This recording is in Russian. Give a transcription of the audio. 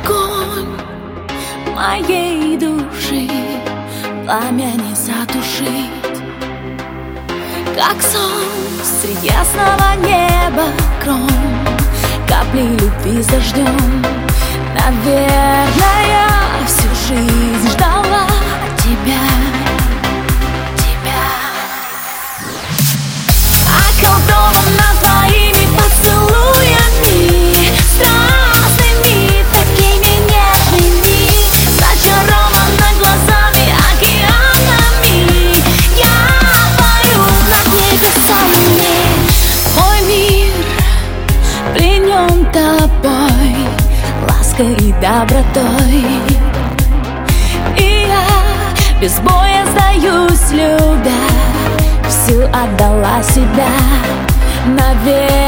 огонь моей души, пламя не затушить. Как сон средь ясного неба кром, капли любви с дождем. Наверное, я всю жизнь ждала тебя. Околдована твоими поцелуями, страстными, такими нежными, зачарована глазами, океанами. Я парю над небесами. Мой мир пленен тобой, лаской и добротой. И я без боя сдаюсь, любя, всю отдала себя навек.